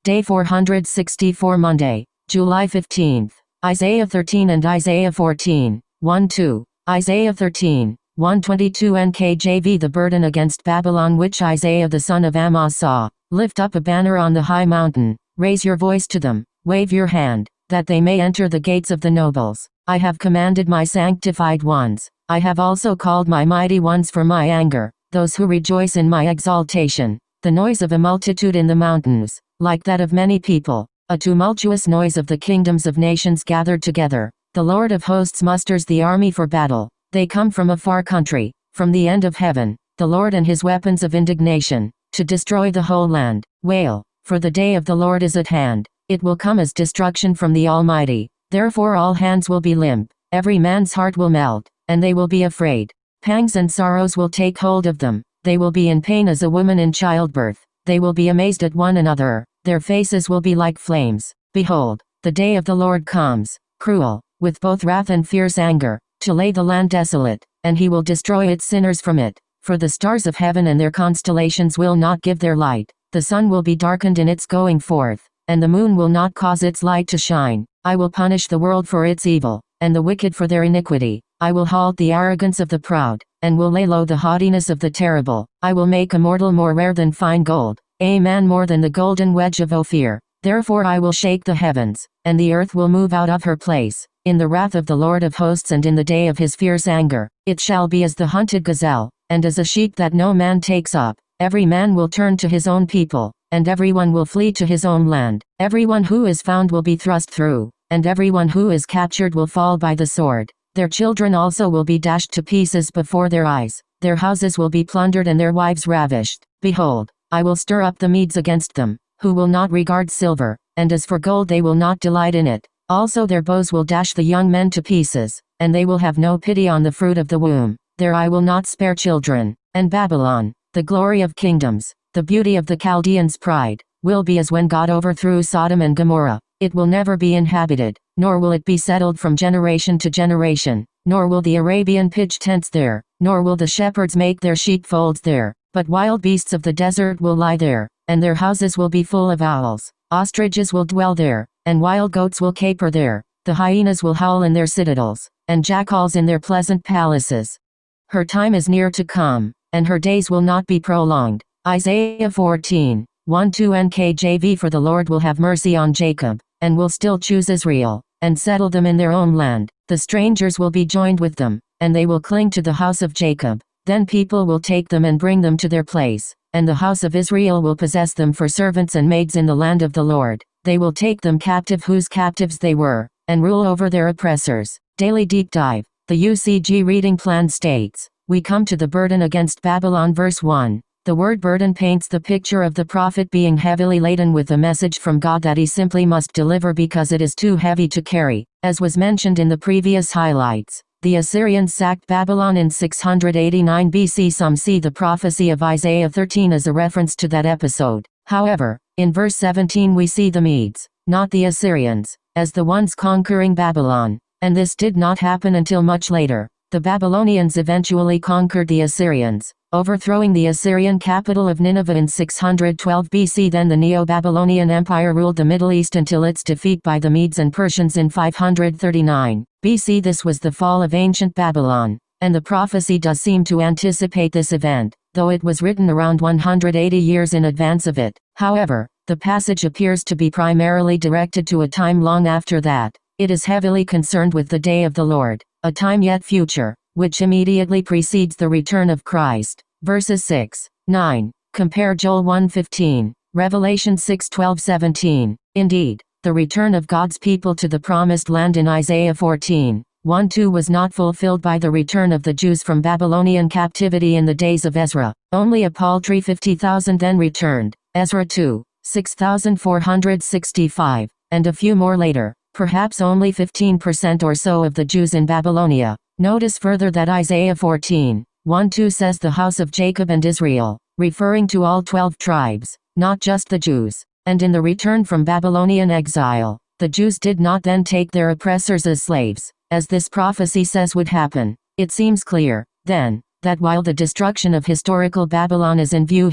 Day 464 Monday, July 15th. Isaiah 13 and Isaiah 14, 1-2. Isaiah 13, 122 NKJV. The burden against Babylon which Isaiah the son of Amoz saw. Lift up a banner on the high mountain, raise your voice to them, wave your hand, that they may enter the gates of the nobles. I have commanded my sanctified ones, I have also called my mighty ones for my anger, those who rejoice in my exaltation. The noise of a multitude in the mountains, like that of many people, a tumultuous noise of the kingdoms of nations gathered together. The Lord of hosts musters the army for battle. They come from a far country, from the end of heaven, the Lord and his weapons of indignation, to destroy the whole land. Wail, for the day of the Lord is at hand. It will come as destruction from the Almighty. Therefore all hands will be limp, every man's heart will melt, and they will be afraid. Pangs and sorrows will take hold of them. They will be in pain as a woman in childbirth. They will be amazed at one another. Their faces will be like flames. Behold, the day of the Lord comes, cruel, with both wrath and fierce anger, to lay the land desolate, and he will destroy its sinners from it. For the stars of heaven and their constellations will not give their light. The sun will be darkened in its going forth, and the moon will not cause its light to shine. I will punish the world for its evil, and the wicked for their iniquity. I will halt the arrogance of the proud, and will lay low the haughtiness of the terrible. I will make a mortal more rare than fine gold, a man more than the golden wedge of Ophir. Therefore I will shake the heavens, and the earth will move out of her place. In the wrath of the Lord of hosts and in the day of his fierce anger, it shall be as the hunted gazelle, and as a sheep that no man takes up. Every man will turn to his own people, and everyone will flee to his own land. Everyone who is found will be thrust through, and everyone who is captured will fall by the sword. Their children also will be dashed to pieces before their eyes. Their houses will be plundered and their wives ravished. Behold, I will stir up the Medes against them, who will not regard silver, and as for gold they will not delight in it. Also their bows will dash the young men to pieces, and they will have no pity on the fruit of the womb. Their eye will not spare children. And Babylon, the glory of kingdoms, the beauty of the Chaldeans' pride, will be as when God overthrew Sodom and Gomorrah. It will never be inhabited, nor will it be settled from generation to generation, nor will the Arabian pitch tents there, nor will the shepherds make their sheepfolds there, but wild beasts of the desert will lie there, and their houses will be full of owls. Ostriches will dwell there, and wild goats will caper there. The hyenas will howl in their citadels, and jackals in their pleasant palaces. Her time is near to come, and her days will not be prolonged. Isaiah 14, 1-2 NKJV. For the Lord will have mercy on Jacob, and will still choose Israel, and settle them in their own land. The strangers will be joined with them, and they will cling to the house of Jacob. Then people will take them and bring them to their place, and the house of Israel will possess them for servants and maids in the land of the Lord. They will take them captive whose captives they were, and rule over their oppressors. Daily Deep Dive. The UCG reading plan states, we come to the burden against Babylon. Verse 1. The word burden paints the picture of the prophet being heavily laden with a message from God that he simply must deliver because it is too heavy to carry. As was mentioned in the previous highlights, the Assyrians sacked Babylon in 689 BC. Some see the prophecy of Isaiah 13 as a reference to that episode. However, in verse 17 we see the Medes, not the Assyrians, as the ones conquering Babylon, and this did not happen until much later. The Babylonians eventually conquered the Assyrians, overthrowing the Assyrian capital of Nineveh in 612 BC. Then the Neo-Babylonian Empire ruled the Middle East until its defeat by the Medes and Persians in 539 BC. This was the fall of ancient Babylon, and the prophecy does seem to anticipate this event, though it was written around 180 years in advance of it. However, the passage appears to be primarily directed to a time long after that. It is heavily concerned with the day of the Lord, a time yet future, which immediately precedes the return of Christ. Verses 6, 9. Compare Joel 1:15, Revelation 6:12-17. Indeed, the return of God's people to the promised land in Isaiah 14, 1-2 was not fulfilled by the return of the Jews from Babylonian captivity in the days of Ezra. Only a paltry 50,000 then returned, Ezra 2, 6,465, and a few more later. Perhaps only 15% or so of the Jews in Babylonia. Notice further that Isaiah 14, 1-2 says the house of Jacob and Israel, referring to all 12 tribes, not just the Jews. And in the return from Babylonian exile, the Jews did not then take their oppressors as slaves, as this prophecy says would happen. It seems clear, then, that while the destruction of historical Babylon is in view here,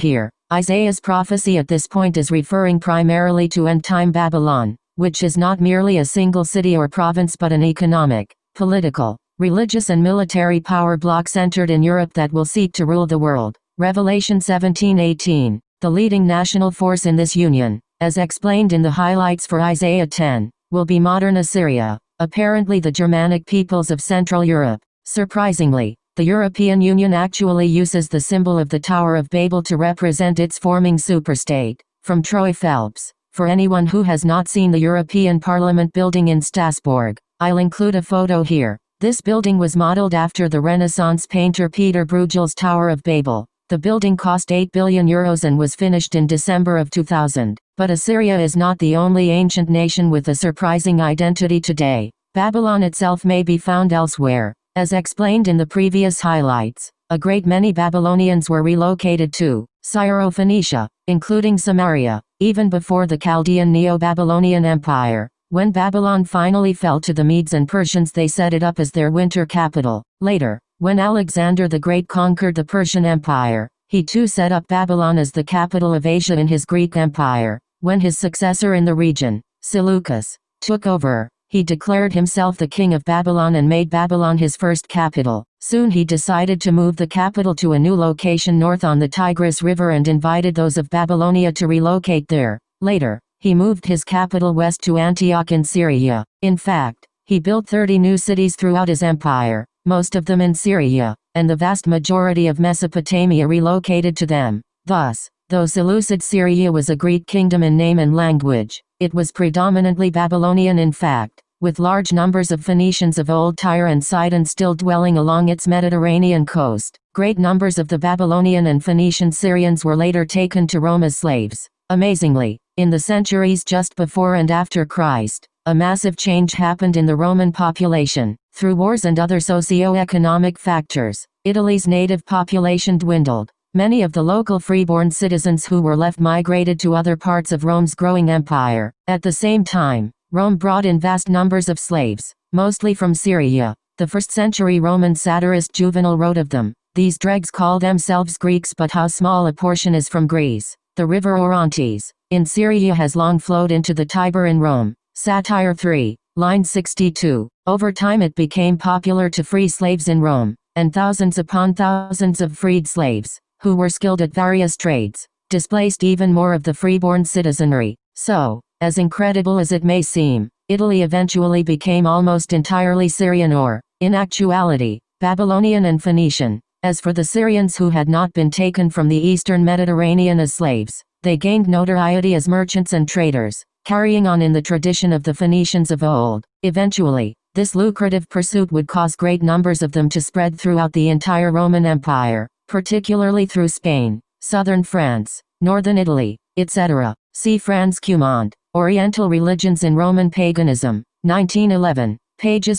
Isaiah's prophecy at this point is referring primarily to end-time Babylon, which is not merely a single city or province but an economic, political, religious and military power bloc centered in Europe that will seek to rule the world. Revelation 17:18. The leading national force in this union, as explained in the highlights for Isaiah 10, will be modern Assyria, apparently the Germanic peoples of Central Europe. Surprisingly, the European Union actually uses the symbol of the Tower of Babel to represent its forming superstate. From Troy Phelps. For anyone who has not seen the European Parliament building in Strasbourg, I'll include a photo here. This building was modeled after the Renaissance painter Peter Bruegel's Tower of Babel. The building cost €8 billion and was finished in December of 2000. But Assyria is not the only ancient nation with a surprising identity today. Babylon itself may be found elsewhere. As explained in the previous highlights, a great many Babylonians were relocated to Syro-Phoenicia, including Samaria, even before the Chaldean Neo-Babylonian Empire. When Babylon finally fell to the Medes and Persians, they set it up as their winter capital. Later, when Alexander the Great conquered the Persian Empire, he too set up Babylon as the capital of Asia in his Greek Empire. When his successor in the region, Seleucus, took over, he declared himself the king of Babylon and made Babylon his first capital. Soon he decided to move the capital to a new location north on the Tigris River and invited those of Babylonia to relocate there. Later, he moved his capital west to Antioch in Syria. In fact, he built 30 new cities throughout his empire, most of them in Syria, and the vast majority of Mesopotamia relocated to them. Thus, though Seleucid Syria was a Greek kingdom in name and language, it was predominantly Babylonian in fact, with large numbers of Phoenicians of old Tyre and Sidon still dwelling along its Mediterranean coast. Great numbers of the Babylonian and Phoenician Syrians were later taken to Rome as slaves. Amazingly, in the centuries just before and after Christ, a massive change happened in the Roman population. Through wars and other socio-economic factors, Italy's native population dwindled. Many of the local freeborn citizens who were left migrated to other parts of Rome's growing empire. At the same time, Rome brought in vast numbers of slaves, mostly from Syria. The first-century Roman satirist Juvenal wrote of them. These dregs call themselves Greeks, but how small a portion is from Greece. The river Orontes, in Syria, has long flowed into the Tiber in Rome. Satire 3, line 62. Over time it became popular to free slaves in Rome, and thousands upon thousands of freed slaves, who were skilled at various trades, displaced even more of the freeborn citizenry. So, as incredible as it may seem, Italy eventually became almost entirely Syrian or, in actuality, Babylonian and Phoenician. As for the Syrians who had not been taken from the eastern Mediterranean as slaves, they gained notoriety as merchants and traders, carrying on in the tradition of the Phoenicians of old. Eventually, this lucrative pursuit would cause great numbers of them to spread throughout the entire Roman Empire, particularly through Spain, southern France, northern Italy, etc. See Franz Cumont, Oriental Religions in Roman Paganism, 1911, pages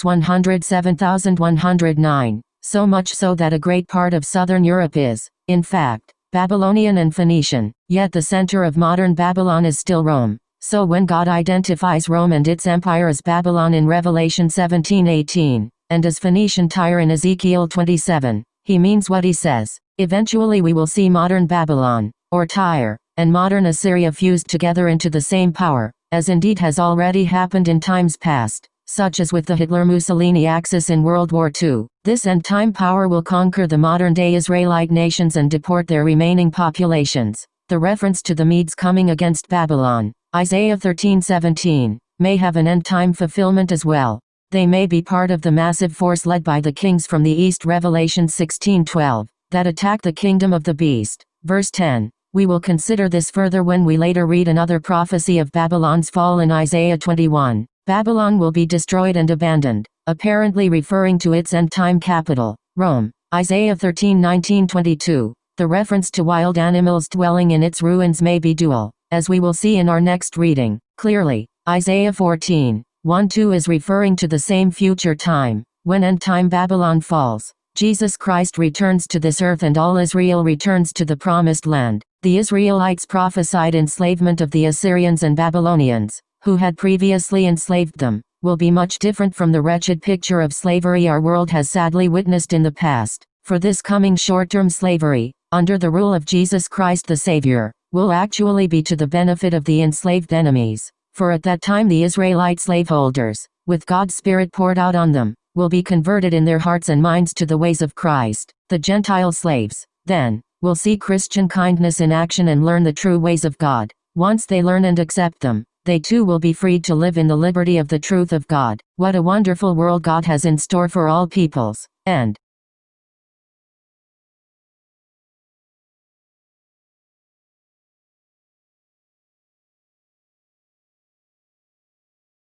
107,109. So much so that a great part of southern Europe is, in fact, Babylonian and Phoenician, yet the center of modern Babylon is still Rome. So when God identifies Rome and its empire as Babylon in Revelation 17:18, and as Phoenician Tyre in Ezekiel 27, he means what he says. Eventually we will see modern Babylon, or Tyre, and modern Assyria fused together into the same power, as indeed has already happened in times past, such as with the Hitler-Mussolini axis in World War II. This end-time power will conquer the modern-day Israelite nations and deport their remaining populations. The reference to the Medes coming against Babylon, Isaiah 13:17, may have an end-time fulfillment as well. They may be part of the massive force led by the kings from the east, Revelation 16:12, that attack the kingdom of the beast. Verse 10. We will consider this further when we later read another prophecy of Babylon's fall in Isaiah 21. Babylon will be destroyed and abandoned, apparently referring to its end-time capital, Rome. Isaiah 13:19-22. The reference to wild animals dwelling in its ruins may be dual, as we will see in our next reading. Clearly, Isaiah 14:1-2 is referring to the same future time, when end-time Babylon falls. Jesus Christ returns to this earth and all Israel returns to the promised land. The Israelites prophesied enslavement of the Assyrians and Babylonians, who had previously enslaved them, will be much different from the wretched picture of slavery our world has sadly witnessed in the past. For this coming short-term slavery, under the rule of Jesus Christ the Savior, will actually be to the benefit of the enslaved enemies. For at that time the Israelite slaveholders, with God's Spirit poured out on them, will be converted in their hearts and minds to the ways of Christ. The Gentile slaves, then, will see Christian kindness in action and learn the true ways of God. Once they learn and accept them, they too will be freed to live in the liberty of the truth of God. What a wonderful world God has in store for all peoples. And